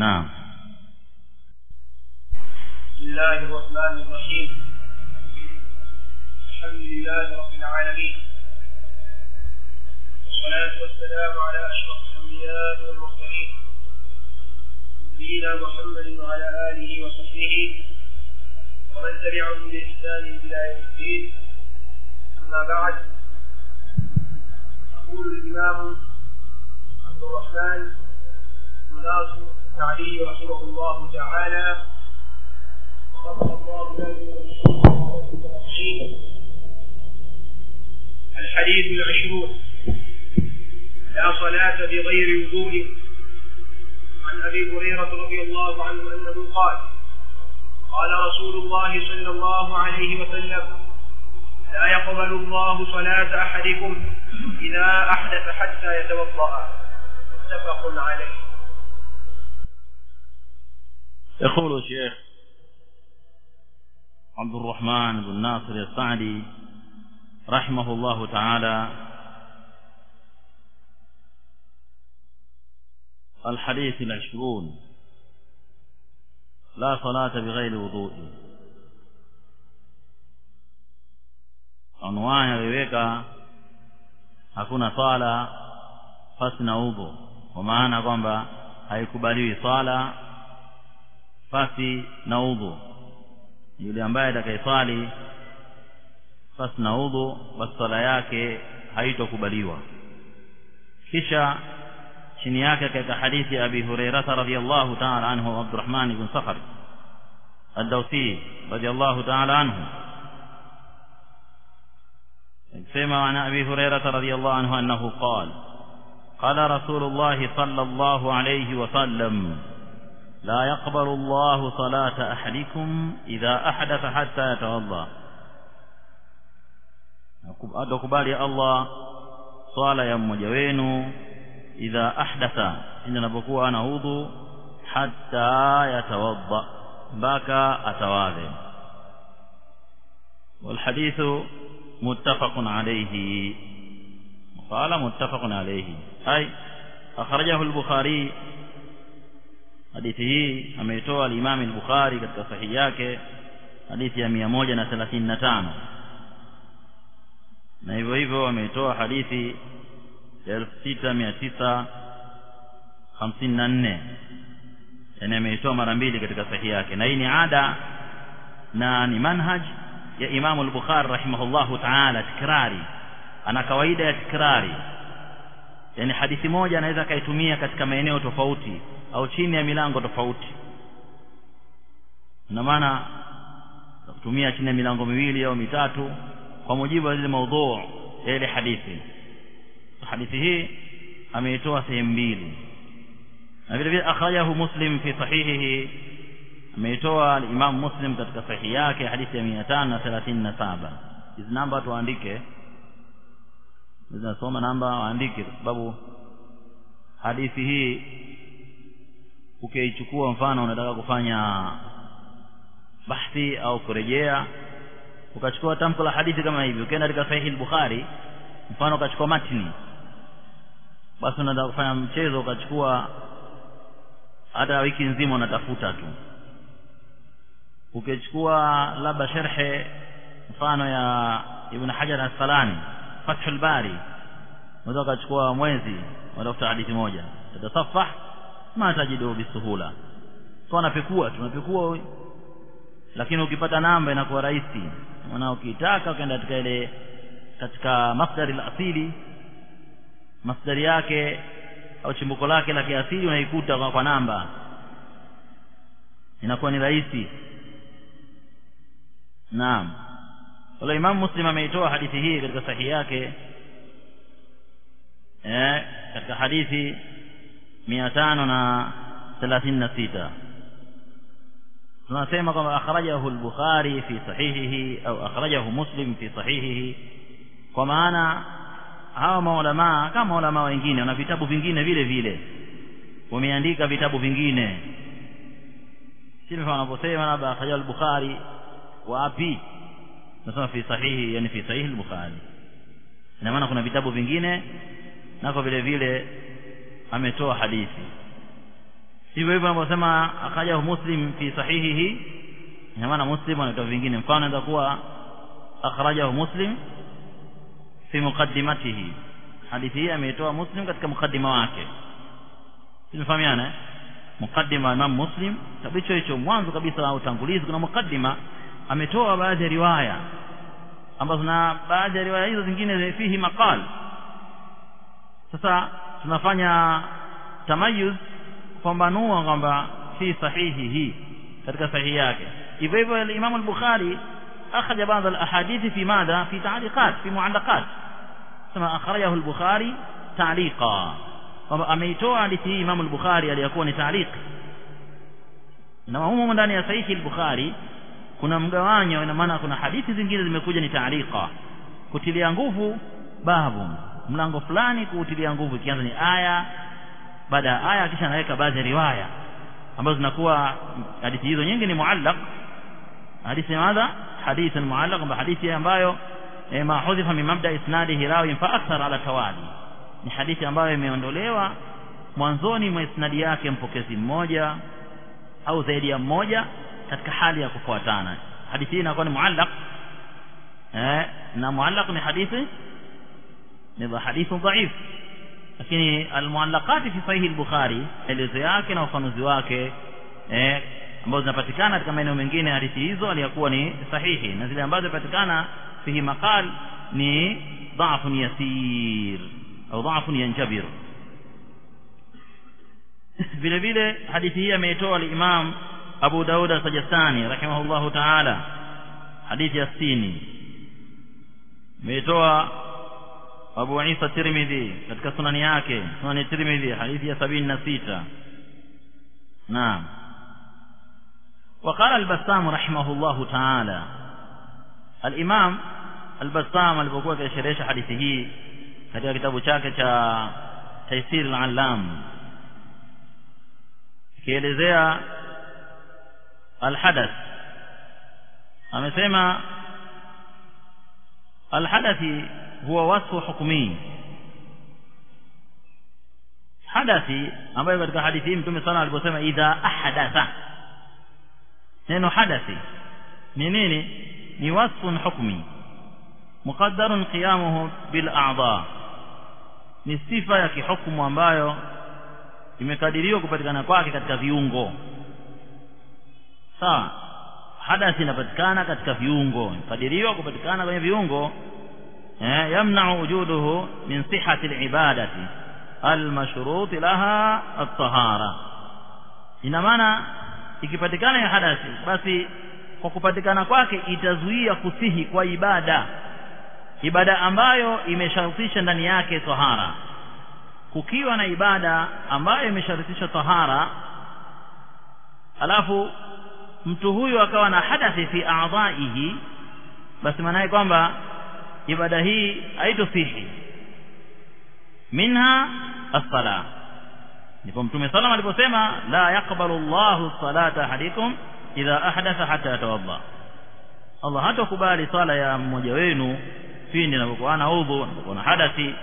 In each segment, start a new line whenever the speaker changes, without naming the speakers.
نعم.
بسم الله الرحمن الرحيم. الحمد لله رب العالمين، والصلاة والسلام على أشرف الأنبياء والمرسلين نبينا محمد وعلى آله وصحبه ومن تبعهم بإحسان إلى يوم الدين. أما بعد، يقول الإمام عبد الرحمن بن ناصر السعدي رحمه الله تعالى: وغفر الله له الحديث 20: لا صلاة بغير وضوء. عن أبي هريرة رضي الله عنه أنه قال: قال رسول الله صلى الله عليه وسلم: لا يقبل الله صلاة أحدكم إذا أحدث حتى يتوضأ. متفق عليه.
يقول الشيخ عبد الرحمن بن ناصر السعدي رحمه الله تعالى: الحديث 20: لا صلاة بغير وضوء. Anwani aliweka hakuna sala pasi na udhu, kwa maana kwamba haikubaliwi sala pasi na udhu. Yule ambaye atakayesali pasi na udhu, basi sala yake haitokubaliwa. Kisha chini yake katika hadithi ya Abi Hurairah radhiyallahu ta'ala anhu, Abdurrahman ibn Sakhar ad-Dawsi radhiyallahu ta'ala anhu كما عن أبي هريرة رضي الله عنه أنه قال: قال رسول الله صلى الله عليه وسلم: لا يقبل الله صلاة أحدكم إذا أحدث حتى يتوضأ. أدكبالي الله صلاة يموja wenu إذا أحدث, inapokuwa ana udhu, hatta yatawadda, mpaka atawadhe. والحديث متفق عليه. قال متفق عليه أي أخرجه البخاري. حديثه ameitoa al-Imam al-Bukhari katika sahihi yake, hadithi ya 135, na hivyo hivyo ameitoa hadithi ya 6954, yani ameitoa mara mbili katika sahihi yake. Na hii ni ada na ni manhaj ya Imam al-Bukhari rahimahullahu ta'ala, tikrari. Ana kawaida ya tikrari, yani hadithi moja anaweza kaitumia katika maeneo tofauti au chini ya milango tofauti. Ina maana kutumia chini ya milango miwili au mitatu kwa mujibu wa zile maudhu ya ile hadithi. Hadithi hii ameitoa sehemu mbili, na vile vile akhrajahu Muslim fi sahihihi, ameitoa Imam Muslim katika sahihi yake, hadithi ya 537. Hizi namba tuandike, tunasoma namba waandike, kwa sababu hadithi hii ukiichukua, mfano unataka kufanya bahthi au kurejea, ukachukua tamko la hadithi kama hivi, ukienda katika sahihi al-Bukhari, mfano ukachukua matni, basi unataka kufanya mchezo, ukachukua hata wiki nzima unatafuta tu. Ukichukua labda sharhe mfano ya Ibn Hajar al-Asqalani, Fathul Bari, unaweza kuchukua mwezi unatafuta hadithi moja, utasafah ma tajidu bisuhula. Tunapekua, lakini ukipata namba inakuwa rahisi. Maana ukitaka ukaenda katika ile katika masdari al-asili, masdari yake au chimbuko lake la kiasili, unaikuta kwa namba, inakuwa ni rahisi. Naam. Wala Imam Muslim ameitoa hadithi hii katika sahihi yake katika hadithi 536. tunasema kwamba akhrajahu al-Bukhari fi sahihihi au akhrajahu Muslim fi sahihihi, kwa maana hawa maulama kama maulama wengine wana vitabu vingine vile vile, wameandika vitabu vingine. Sisi wanaposema labda akhrajahu al-Bukhari wapi, nasema fi sahihi, yani fi sahihi al-Bukhari, ina maana kuna vitabu vingine nako vile vile ametoa hadithi. hivyo hivyo anaposema akhrajahu Muslim fi sahihihi, ina maana Muslim anatoa vingine. Mfano inaweza kuwa akhrajahu Muslim fi muqaddimatihi, hadithi hii ameitoa Muslim katika mukaddima wake. Tunafahamiana mukaddima Imam Muslim tabicho hicho mwanzo kabisa au tangulizi, kuna mukaddima ametoa baadhi ya riwaya ambazo na baadhi ya riwaya hizo zingine fihi maqal. Sasa tunafanya tamayuz kupambanua kwamba fi sahihihi, katika sahihi yake. Hivyo hivyo Imam al-Bukhari akhraja baadhi al-ahadithi fi madha fi ta'liqat fi mu'allaqat, kama akhrajahu al-Bukhari ta'liqa, kwamba ameitoa hadithi hii Imam al-Bukhari aliyokuwa ni ta'liq. Na humo ndani ya sahihi al-Bukhari kuna mgawanyo, ina maana kuna hadithi zingine zimekuja ni ta'liqa, kutilia nguvu babu mlango fulani, kutilia nguvu ikianza ni aya baada ya aya, kisha anaweka baadhi ya riwaya ambazo zinakuwa hadithi hizo nyingi ni muallaq. hadithi madha hadithan muallaq, kwamba hadithi ambayo ma hudhifa min mabda isnadihi rawi fa akthar ala tawali, ni hadithi ambayo imeondolewa mwanzoni mwa isnadi yake mpokezi mmoja au zaidi ya mmoja katika hali ya kufuatana. Hadithi hii inakuwa ni muallaq. Na muallaq ni hadithi ni hadithu dhaif, lakini almuallaqati fi sahih al-Bukhari elezo yake na ufanuzi wake ambazo zinapatikana katika maeneo mengine hadithi hizo aliyakuwa ni sahihi, na zile ambazo zinapatikana fihi maqal ni dha'fun yasir au dha'fun yanjabir. vile vile hadithi hii ameitoa al-Imam Abu Daud al-Sajistani rahimahullahu ta'ala, hadithi ya 60. ameitoa Abu Isa Tirmidhi katika sunani yake, sunani Tirmidhi, hadithi ya 76. Naam. وقال البسام رحمه الله تعالى, الإمام البسام alipokuwa akisherehesha hadithi hii katika kitabu chake cha Taysir al-Allam, kielezea al-hadath, amesema al-hadathi huwa wasfu hukmi. hadathi ambayo katika hadithi hii Mtume sana aliposema idha ahdatha, neno hadathi ni nini? Ni wasfun hukmi muqaddarun qiyamuhu bil a'dha, ni sifa ya kihukumu ambayo imekadiriwa kupatikana kwake katika viungo. Sawa, hadathi inapatikana katika viungo, kadiriwa kupatikana kwenye viungo. yamna'u wujuduhu min sihhati al-ibadati al-mashrut laha at-tahara. ina maana ikipatikana ya hadathi, basi kwa kupatikana kwake itazuia kusihi kwa ibada ambayo imesharutisha ndani yake tahara. Kukiwa na ibada ambayo imesharutisha tahara, alafu mtu huyu akawa na hadathi fi a'dha'ihi, basi maana kwamba ibada hii haitosihi. Minha as-salah, ndipo Mtume sallallahu aliposema la yaqbalu Allahu salata ahadikum idha ahdatha hatta yatawadda, Allah hatakubali sala ya mmoja wenu pindi anapokuwa na udhu, anapokuwa na hadathi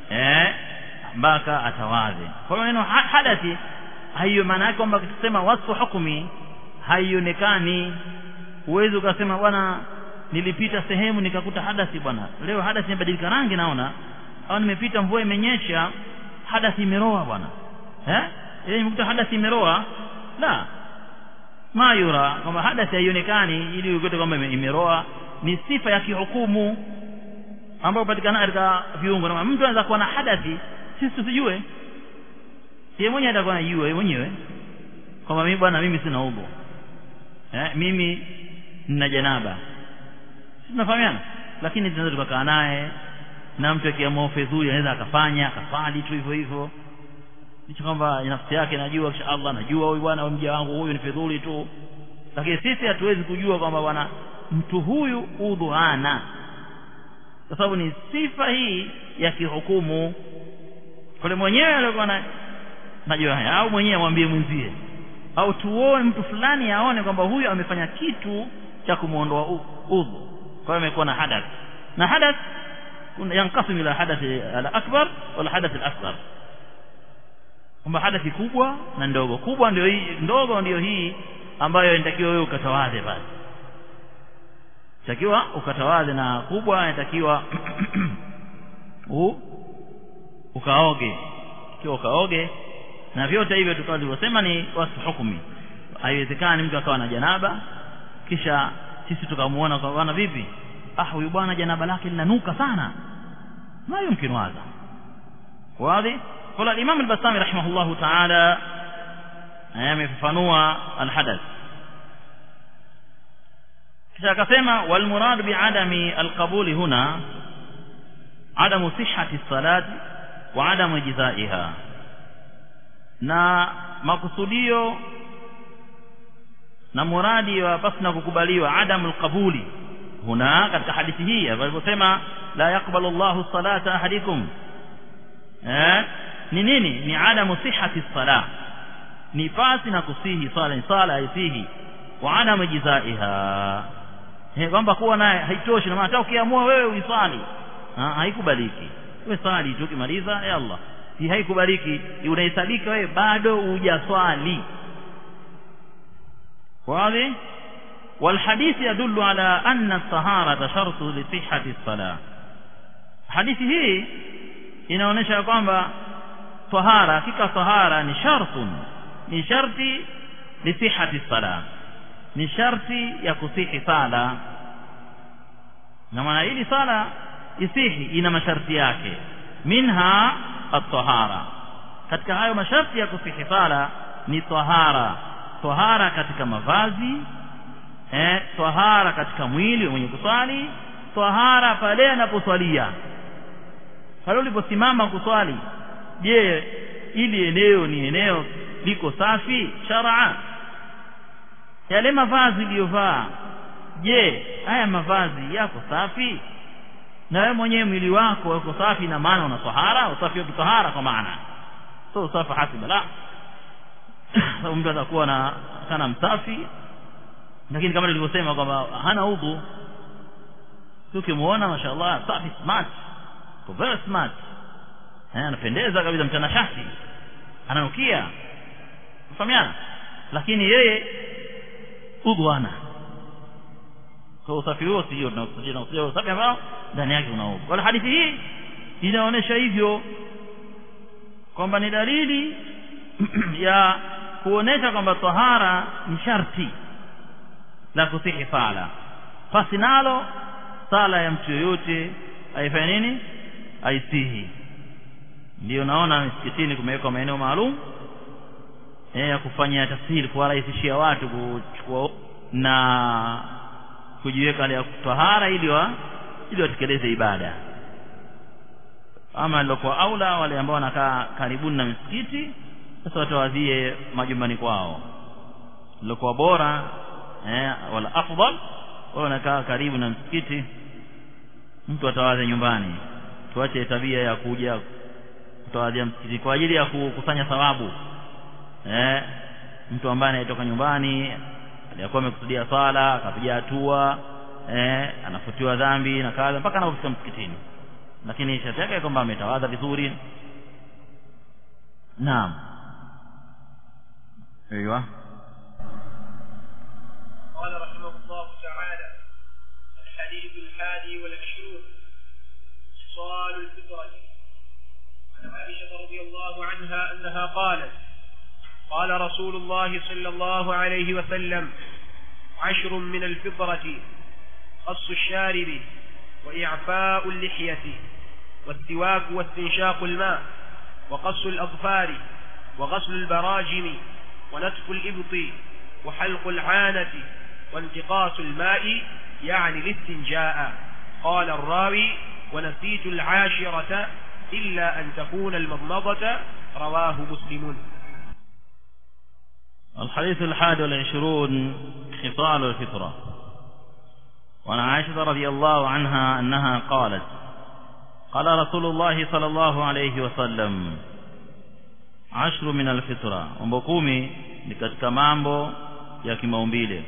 mpaka atawadhe. Kwa hiyo neno hadathi hayo maana yake kwamba tukisema wasfu hukmi haionekani. Uwezo ukasema bwana nilipita sehemu nikakuta hadathi, bwana leo hadathi imebadilika rangi naona, au nimepita mvua imenyesha hadathi imeroa bwana, nimekuta hadathi imeroa. La, mayura kwamba hadathi haionekani ili ukute kwamba imeroa, ni sifa ya kihukumu ambayo patikana katika viungo. Na mtu anaweza kuwa na hadathi sisi tusijue, yeye mwenyewe atakuwa anajua yeye mwenyewe kwamba mimi bwana mimi sina udhu, mimi nina janaba, tunafahamiana. Lakini tunaweza tukakaa naye, na mtu akiamua fedhuli anaweza akafali tu hivyo hivyo, licha kwamba nafsi yake inajua, kisha Allah anajua huyu bwana mja wangu huyu ni fedhuli tu. Lakini sisi hatuwezi kujua kwamba bwana mtu huyu udhu hana, kwa sababu ni sifa hii ya kihukumu. Kwa mwenyewe alikuwa najua haya, au mwenyewe amwambie mwenzie, au tuone mtu fulani aone kwamba huyu amefanya kitu cha kumuondoa udhu, kwa hiyo amekuwa na hadath. Na hadath yanqasimu ila hadath al-akbar wal hadath al-asghar. kwamba hadathi kubwa na ndogo. Kubwa ndio hii, ndogo ndio hii ambayo inatakiwa wewe ukatawadhe basi. Inatakiwa ukatawadhe, na kubwa inatakiwa ukaoge. Ikiwa ukaoge, na vyote hivyo tulivyosema ni wasfu hukumi. Haiwezekani mtu akawa na janaba kisha sisi tukamuona kwa bwana vipi, huyu bwana janaba lake linanuka sana, ma yumkin hadha. Wazi? Qala al-Imam al-Bassami rahimahullahu ta'ala amefafanua al-hadath, kisha akasema wal murad bi adami al-qabuli huna adamu sihhati as-salati wa adamu ijzaiha, na makusudio na muradi wa pasna kukubaliwa adamu al-qabuli huna katika hadithi hii aliposema la yaqbalu Allahu salata ahadikum, ni nini? Ni adamu sihhati as-salah, ni pasi na kusihi sala haisihi, wa adamu ijzaiha, kwamba kuwa naye haitoshi, na maana hata ukiamua wewe uisali haikubaliki. Wewe sali tu kimaliza ya Allah, hii haikubaliki, unahesabika wewe bado hujaswali. wazi? والحديث يدل على أن الطهارة شرط لصحة الصلاة. hadithi hii inaonyesha kwamba tahara, hakika tahara ni shartun, ni sharti li sihhati salah, ni sharti ya kusihi sala. Na maana ili sala isihi ina masharti yake, minha at-tahara. Katika hayo masharti ya kusihi sala ni tahara. Tahara katika mavazi, tahara katika mwili mwenye kuswali, tahara pale anaposwalia. Pale uliposimama kuswali, je, ili eneo ni eneo liko safi shar'a? Yale mavazi uliyovaa, je, haya mavazi yako safi? Na wewe mwenyewe mwili wako uko safi, na maana una tahara, usafi wa tahara kwa maana sio usafi hasiba, la. Sababu mtu atakuwa na kana msafi, lakini kama nilivyosema kwamba hana udhu, tukimuona mashaallah safi, smart, very smart, anapendeza kabisa, mtanashati, ananukia, mfahamiana, lakini yeye udhu hana. Kwa usafi huo sio tunakusudia usafi ambao ndani yake una udhu. Wala hadithi hii inaonyesha hivyo, kwamba ni dalili ya kuonesha kwamba tahara ni sharti la kusihi sala. Pasi nalo sala ya mtu yoyote haifai nini? Haisihi. Ndio naona msikitini kumewekwa maeneo maalum ya kufanya tasihili, kuwarahisishia watu kuchukua na kujiweka hali ya tahara ili watekeleze ibada. Ama lokuwa aula wale ambao wanakaa karibuni na msikiti, sasa watawadhie majumbani kwao. Lokuwa bora wala afdal wanakaa karibu na msikiti, mtu atawadhe nyumbani. Tuache tabia ya kuja kutawadhia msikiti kwa ajili ya kukusanya thawabu. Mtu ambaye anatoka nyumbani alikuwa amekusudia sala, akapiga hatua, anafutiwa dhambi na kadha mpaka anapofika msikitini, lakini sharti yake kwamba ametawadha vizuri. Naam. ايوه.
قال رحمه الله تعالى: الحديث 21 خصال الفطرة. عن عائشة رضي الله عنها أنها قالت: قال رسول الله صلى الله عليه وسلم: 10 من الفطرة: قص الشارب، وإعفاء اللحية، والسواك واستنشاق الماء، وقص الأظفار، وغسل البراجم، ونتف الإبط، وحلق العانة، وانتقاص الماء يعني الاستنجاء. قال الراوي: ونسيت 10 إلا أن تكون المضمضة. رواه مسلم.
الحديث 21 خصال الفطرة. وعن عائشة رضي الله عنها أنها قالت: قال رسول الله صلى الله عليه وسلم: 10 من الفطرة. mambo 10 ni katika mambo ya kimaumbile.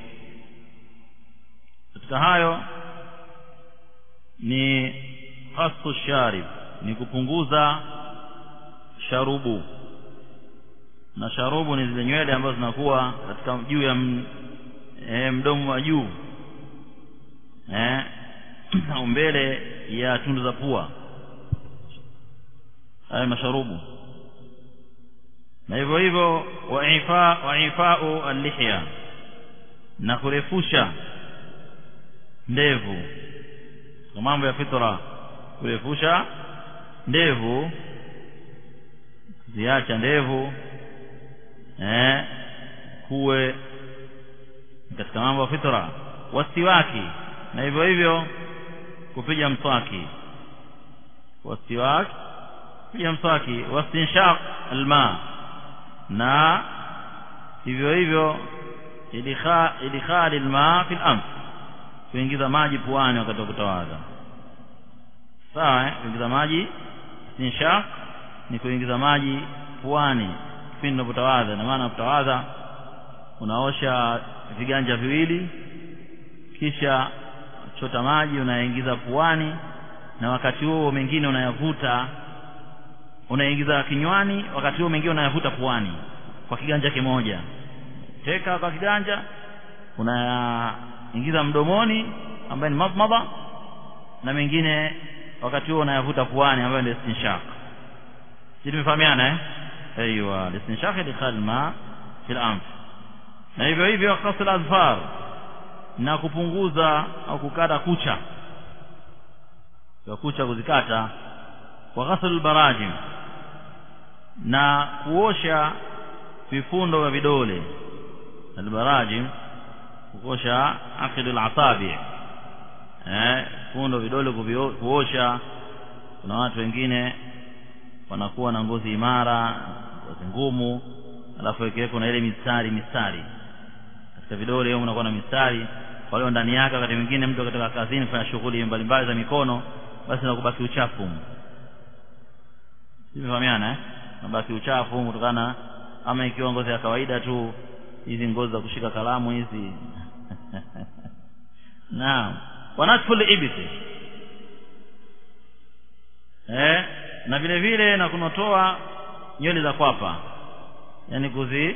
Katika hayo ni qassu sharib, ni kupunguza sharubu, na sharubu ni zile nywele ambazo zinakuwa katika juu ya mdomo wa juu au mbele ya tundu za pua, haya masharubu. Na hivyo hivyo waifa'u al-lihya, na kurefusha ndevu. Kwa mambo ya fitra, kurefusha ndevu, ziacha ndevu kuwe katika mambo ya fitra. Wasiwaki, na hivyo hivyo kupiga mswaki. Wasiwaki, kupiga mswaki. Wastinshaq alma, na hivyo hivyo idkhal alma fi al-anf, kuingiza maji puani wakati wa kutawadha. Sawa, kuingiza maji. Istinshaq ni kuingiza maji puani kipindi unapotawadha. Na maana kutawadha unaosha viganja viwili, kisha chota maji unaingiza puani, na wakati huo mengine unayavuta, unaingiza kinywani, wakati huo mengine unayavuta puani kwa kiganja kimoja. Teka kwa kiganja unaingiza mdomoni ambaye ni madmada, na mengine wakati huo unayavuta puani ambaye ni istinshaq. Sisi tumefahamiana Aiywa, istinshaq idkhal ma fi al-anf. Na hivyo hivyo ghasl azfar, na kupunguza au kukata kucha, kwa kucha kuzikata. Wa ghasl al-barajim, na kuosha vifundo vya vidole. Al-barajim, kuosha aqidul asabi, vifundo vidole kuosha. Kuna watu wengine wanakuwa na ngozi imara, ngozi ngumu, alafu ikiwepo na ile mistari katika vidole, au unakuwa na mistari kwa hiyo ndani yake. Wakati mwingine mtu katika kazini fanya shughuli mbalimbali za mikono, basi nakubaki uchafu. Simefahamiana nabaki uchafu kutokana, ama ikiwa ngozi ya kawaida tu, hizi ngozi za kushika kalamu hizi naam. Wanatful ibti, na vile vile na kunotoa nywele za kwapa, yani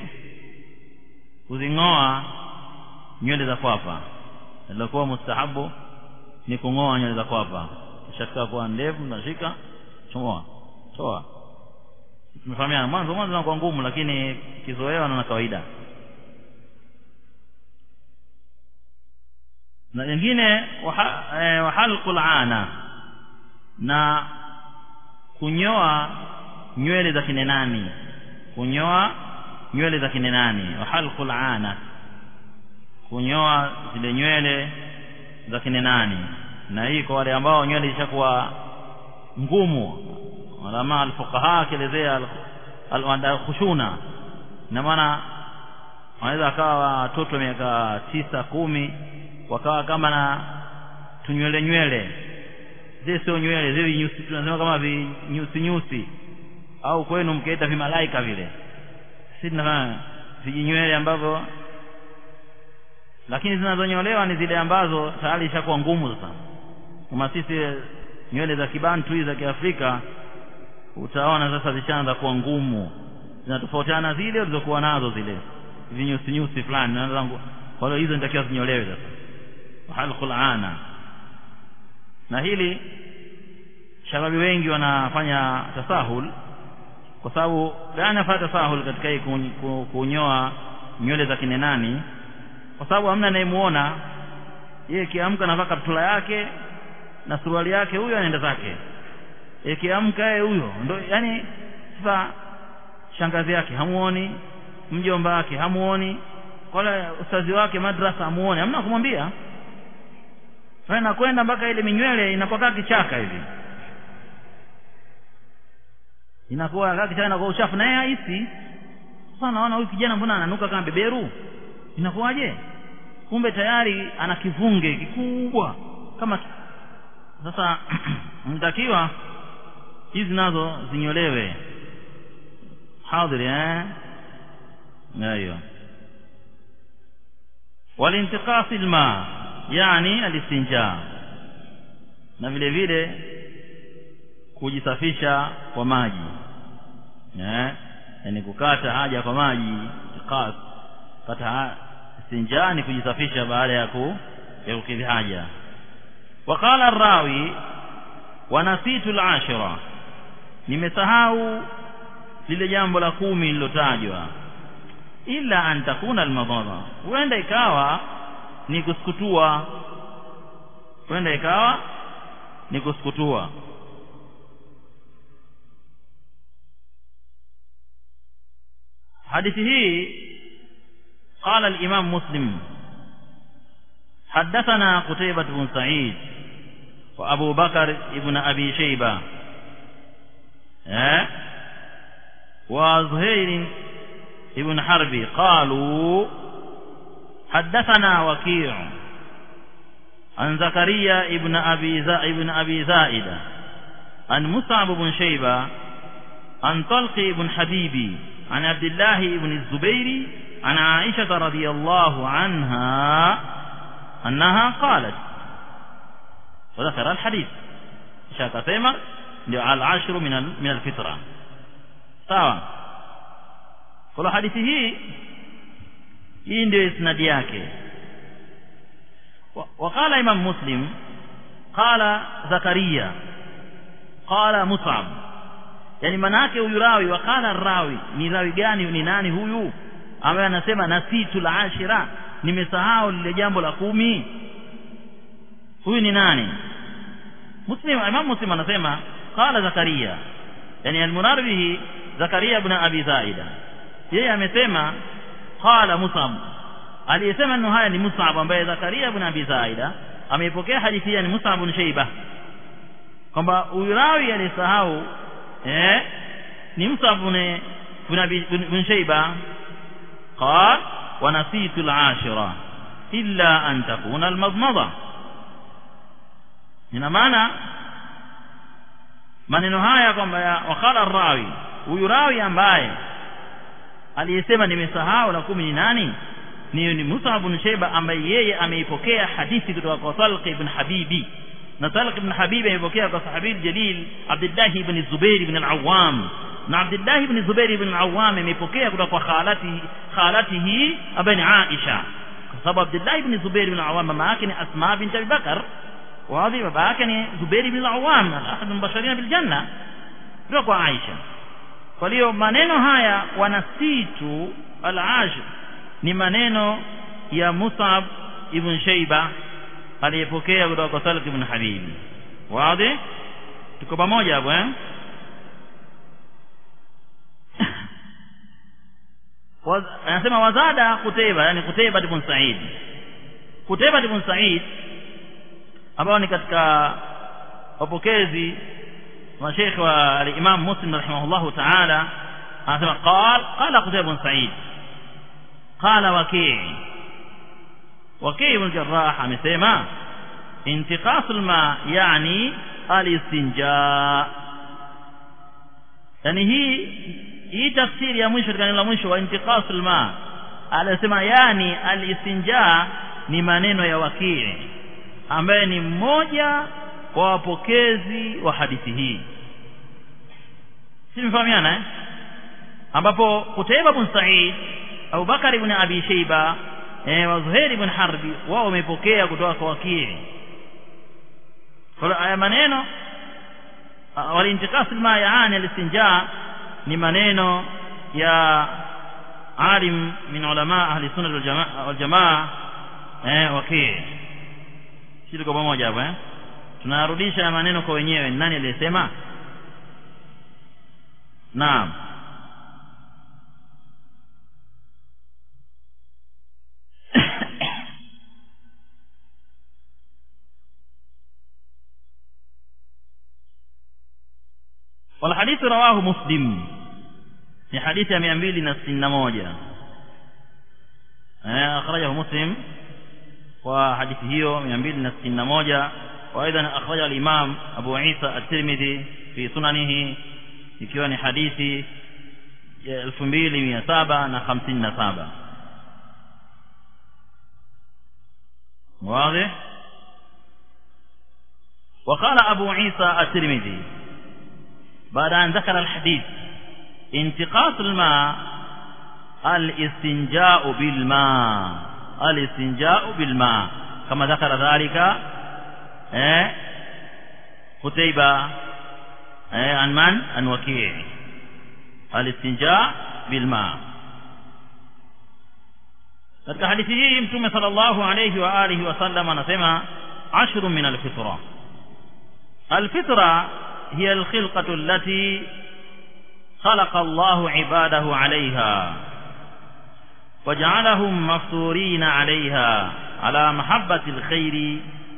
kuzingoa nywele za kwapa. Ilikuwa mustahabu ni kungoa nywele za kwapa, kisha kwa ndevu nashika chomoa toa. Tumefahamiana. Mwanzo inakuwa ngumu, lakini kizoea na kawaida. Na nyingine wa halqul ana, na kunyoa nywele za kinenani. Kunyoa nywele za kinenani. Wa halqul ana, kunyoa zile nywele za kinenani. Na hii kwa wale ambao nywele zishakuwa ngumu, ulama al-fuqaha kelezea al-khushuna. Na maana wanaweza akawa watoto miaka 9 10 wakawa kama na tunywele zile, sio nywele zile nyusi, tunasema kama nyusi, au kwenu mkaita vimalaika vile. Sisi tunafanya vijinywele ambavyo, lakini zinazonyolewa ni zile ambazo tayari ishakuwa ngumu. Sasa kama sisi nywele za kibantu hizi za Kiafrika, utaona sasa zishaanza kuwa ngumu, zinatofautiana zile ulizokuwa nazo zile vinyusi fulani. Kwa hiyo hizo nitakiwa zinyolewe sasa. Halqul ana, na hili shababi wengi wanafanya tasahul. Kwa sababu gani afanya tasahul katika hii kunyoa nywele za kinenani? Kwa sababu hamna anayemuona yeye, kiamka anavaa kaptula yake na suruali yake, huyo anaenda zake. Kiamka yeye huyo ndio, yani sasa shangazi yake hamuoni, mjomba wake hamuoni, wala ustazi wake madrasa hamuoni, hamna kumwambia. Fana kwenda mpaka ile minywele inapokaa kichaka hivi, inakuwa kama kichaka kwa uchafu, na yeye haisi. Sasa naona huyu kijana mbona ananuka kama beberu, inakuwaje? Kumbe tayari ana kivunge kikubwa kama. Sasa mtakiwa hizi nazo zinyolewe. Hadhiri nayo. Walintiqasi alma, yani alistinja, na vile vile kujisafisha kwa maji. yani kukata haja kwa maji, iqas, kata istinja ni kujisafisha baada ya kukidhi haja. Waqala ar-rawi wa nasitu al-ashira, nimesahau lile jambo la 10 lilotajwa. Illa an takuna al-madhara, huenda ikawa ni kusukutua, huenda ikawa ni kusukutua. hadithi hii قال الإمام مسلم حدثنا قتيبة بن سعيد وأبو بكر ابن أبي شيبة وزهير ابن حرب قالوا حدثنا وكيع عن زكريا ابن أبي زائدة عن مصعب بن شيبة عن طلق بن حبيبي عن عبد الله بن الزبير عن عائشة رضي الله عنها أنها قالت، وذكر الحديث شاكتما العشر من الفطرة. sawa. Kwa hadithi hii ndio isnadi yake. وقال إمام مسلم قال زكريا قال مصعب, yani manake huyu rawi wakala rawi ni rawi gani, ni nani huyu ambaye anasema nasitu al-ashira, nimesahau lile jambo la 10? Huyu ni nani? Imam Muslim anasema qala Zakaria, yani al-murad bihi Zakaria ibn Abi Zaida. Yeye amesema qala Mus'ab, aliyesema neno haya ni Mus'ab, ambaye Zakaria ibn Abi Zaida ameipokea hadithi hii ni Mus'ab ibn Shaybah, kwamba huyu rawi alisahau ni Mus'ab ibn Shaybah. قال ونسيت العاشرة إلا أن تكون المضمضة. ina maana maneno haya kwamba wakala ar-rawi, huyu rawi ambaye aliyesema nimesahau la 10 ni nani? Ni Mus'ab ibn Shaybah, ambaye yeye ameipokea hadithi kutoka kwa Talq ibn Habibi, na Talq ibn Habibi ameipokea kwa sahabi jalil Abdullah ibn Zubair ibn al-Awwam, na Abdullah ibn Zubair ibn al-Awwam ameipokea kutoka kwa khalatihi ambaye ni Aisha, kwa sababu Abdullah ibn Zubair ibn al-Awwam mama yake ni Asma bint Abi Bakar, wa baba yake ni Zubair ibn al-Awwam, ahad al-mubashirin bil janna, kutoka kwa Aisha. Kwa hiyo maneno haya wanasitu al-ashir ni maneno ya Mus'ab ibn Shaybah aliyepokea kutoka kwa Talq ibn Habib. Wazi? Tuko pamoja hapo anasema wazada Qutayba, yani Qutayba ibn Sa'id. Qutayba ibn Sa'id ambao ni katika wapokezi wa Sheikh wa al-Imam Muslim rahimahullahu ta'ala, anasema qala Qutayba ibn Sa'id qala Waki' ibn Jarrah amesema intiqasul ma yani al-istinja, yani hii tafsiri ya mwisho katika neno la mwisho wa intiqasul ma, anasema yani al-istinja ni maneno ya Waki' ambaye ni mmoja wa wapokezi wa hadithi hii. Simfahamiana ambapo Qutayba ibn Sa'id, Abu Bakar ibn Abi Shayba wa Zuhair ibn Harbi wao wamepokea kutoka kwa Waki'. Kwa haya maneno walintiqasul ma yaani al-istinja ni maneno ya alim min ulama ahli sunna wal jamaa Waki'. Sisi tuko pamoja hapo tunarudisha maneno kwa wenyewe, nani aliyesema? Naam. والحديث رواه مسلم في حديث 261 أخرجه مسلم وحديث هيو 261 وأيضا أخرج الإمام أبو عيسى الترمذي في سننه ikiwa ni hadithi ya 2757. واضح. وقال أبو عيسى الترمذي بعد أن ذكر الحديث intiqasul ma al-istinja'u bil ma, al-istinja'u bil ma kama dhakara dhalika Qutayba an man an Waki' al-istinja' bil ma. Katika hadithi hii Mtume sallallahu alayhi wa alihi wasallam anasema 10 min al-fitra. Al-fitra hiya al-khilqatu allati khalaqa Allahu ibadahu 'alayha waja'alahum mafturina 'alayha ala mahabbati al-khairi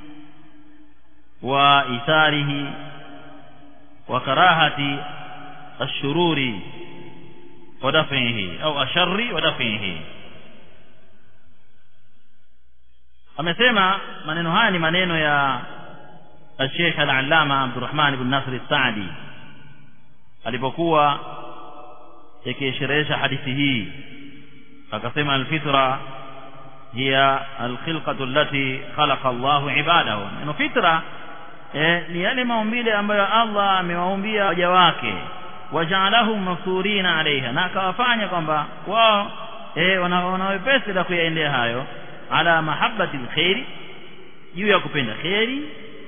wa itharihi wa karahati ash-shururi wa daf'ihi au ash-sharri wa daf'ihi. Amesema maneno haya ni maneno ya Sheikh Al-Allama Abdurrahman ibn Nasr As-Sa'di alipokuwa akisherehesha hadithi hii, akasema al-fitra hiya al-khilqatu allati khalaqa Allahu ibadahu. Neno fitra ni yale maumbile ambayo Allah amewaumbia waja wake, waja'alahum mafturina 'alayha, na akawafanya kwamba wao wana wepesi la kuyaendea hayo, ala mahabbati alkhairi, juu ya kupenda khairi,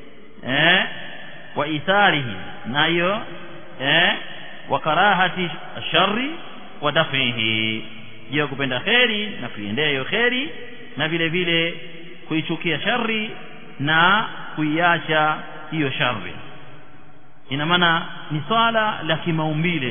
wa itharihi, nayo wa karahati sharri wa daf'ihi, juu ya kupenda khairi na kuiendea hiyo khairi, na vile vile kuichukia shari na kuiacha hiyo shari. Ina maana ni swala la kimaumbile.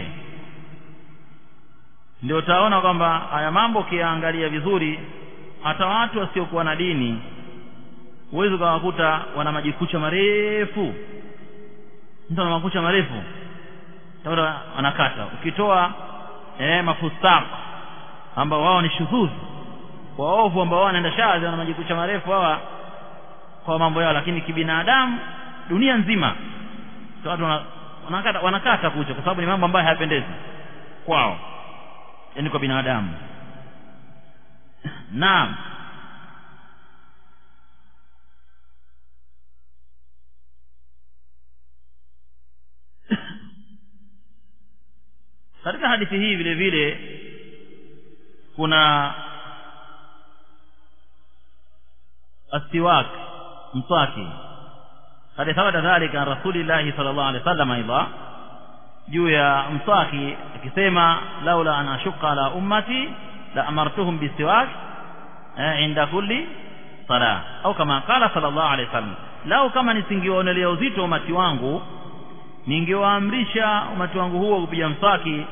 Ndio utaona kwamba haya mambo kiangalia vizuri, hata watu wasiokuwa na dini uwezo kuwakuta wana majikucha marefu. Mtu ana makucha marefu sababu anakata. Ukitoa mafustaq ambao wao ni shudhudh, waovu ambao wanaenda shadhi, wana majikucha marefu hawa kwa mambo yao, lakini kibinadamu dunia nzima watu wanakata kucha kwa sababu ni mambo ambayo hayapendezi kwao, yani kwa binadamu. Naam. Katika hadithi hii vile vile kuna astiwak, mswaki. Hadi thabata dhalika Rasulullah sallallahu alaihi wasallam aidha juu ya mswaki akisema, laula ana ashqa ala ummati la amartuhum bisiwak inda kulli salah, au kama qala sallallahu alaihi wasallam, lau kama nisingeonelea uzito umati wangu ningewaamrisha umati wangu huo kupiga mswaki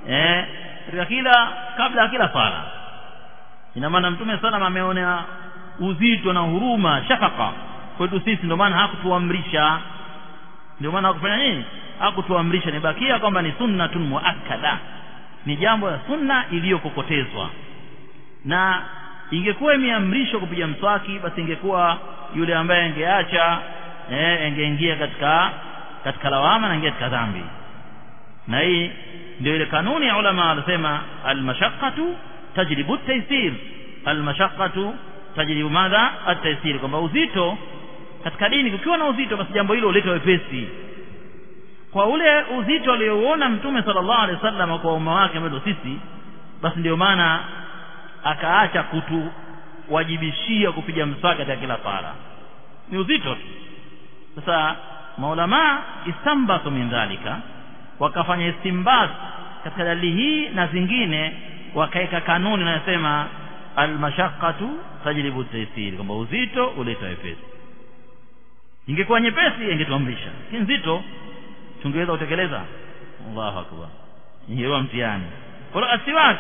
kabla ya kila sala. Ina maana Mtume sana ameonea uzito na huruma, shafaka kwetu sisi, ndio maana hakutuamrisha. Ndio maana hakufanya nini? Hakutuamrisha. Nibakia kwamba ni sunnatun muakkada, ni jambo la sunna iliyokokotezwa. Na ingekuwa imeamrishwa kupiga mswaki, basi ingekuwa yule ambaye angeacha angeingia katika lawama na ingia katika dhambi. Na hii ndio ile kanuni ya ulama wanasema al-mashaqqatu tajlibu at-taysir, al-mashaqqatu tajlibu madha at-taysir, kwamba uzito katika dini, kukiwa na uzito basi jambo hilo huleta wepesi. Kwa ule uzito alioona Mtume sallallahu alaihi wasallam kwa umma wake ambao sisi, basi ndio maana akaacha kutuwajibishia kupiga mswaki katika kila sala, ni uzito tu. Sasa maulama istambatu min dhalika, wakafanya istimbat katika dalili hii na zingine, wakaeka kanuni inayosema al-mashaqqatu tajlibu at-taysir, kwamba uzito uleta wepesi. Ingekuwa nyepesi ingetuamrisha, lakini nzito tungeweza kutekeleza. Allahu akbar, hiyo mtihani. Kwa asiwak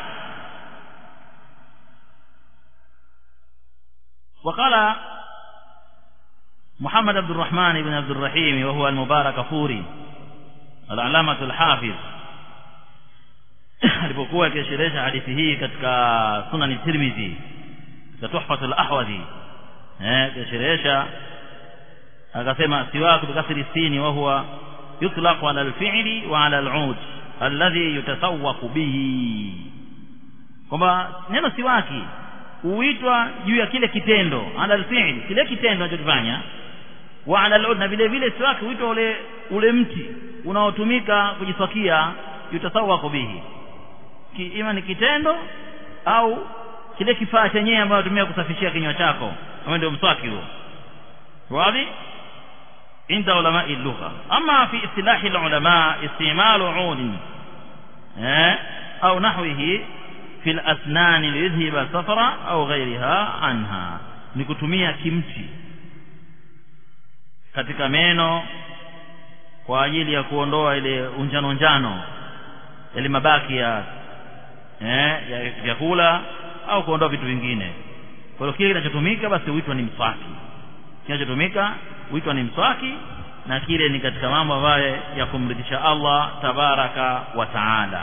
وقال محمد عبد الرحمن بن عبد الرحيم وهو المبارك فوري العلامة الحافظ alipokuwa akisherehesha hadithi hii katika Sunan Tirmidhi katika Tuhfat al-Ahwazi, akisherehesha akasema siwaku bikasri sini wa huwa yutlaqu ala al-fi'li wa ala al-'ud alladhi yutasawwaqu bihi, kwamba neno siwaki huitwa juu ya kile kitendo, ala al-fi'li, kile kitendo anachofanya, wa ala al-'ud, na vile vile siwaki huitwa ule mti unaotumika kujiswakia yutasawwaqu bihi, ima ni kitendo au kile kifaa chenyewe ambacho tumia kusafishia kinywa chako, kama ndio mswaki huo. wazi inda ulama al-lugha. Ama fi istilahi al-ulama istimalu 'ud au nahwihi fi al-asnan liyudhhiba safara au ghayriha anha, ni kutumia kimti katika meno kwa ajili ya kuondoa ile unjano ile mabaki ya vyakula au kuondoa vitu vingine. Kwa hiyo kile kinachotumika basi huitwa ni mswaki, kinachotumika huitwa ni mswaki, na kile ni katika mambo ambayo ya kumridhisha Allah tabaraka wa taala.